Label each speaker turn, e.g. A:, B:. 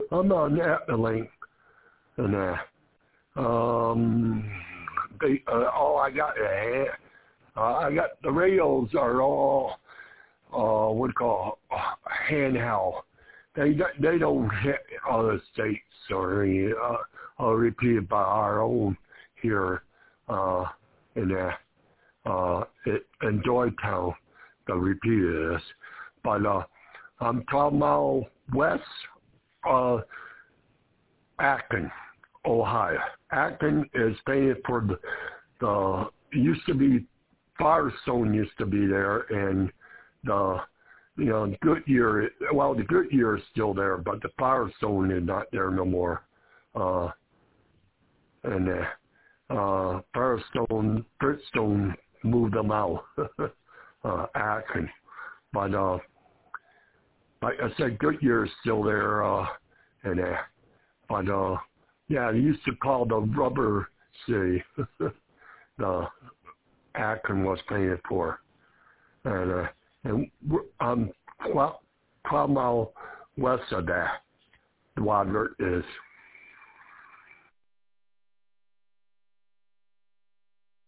A: I'm on Ethelink, and all I got, I got the radios are all, what do you call handheld. They don't hit other states or any, repeated by our own here, in Joytown, the repeated this. But, I'm 12 miles west, Acton, Ohio. Acton is painted for the used to be, Firestone used to be there, and the Goodyear, well, the Goodyear is still there, but the Firestone is not there no more. Firestone, Bridgestone moved them out, Acton. But, like I said, Goodyear is still there, but, yeah, they used to call the Rubber City, the Akron was painted for. And I'm 12 miles west of that, Wadler is.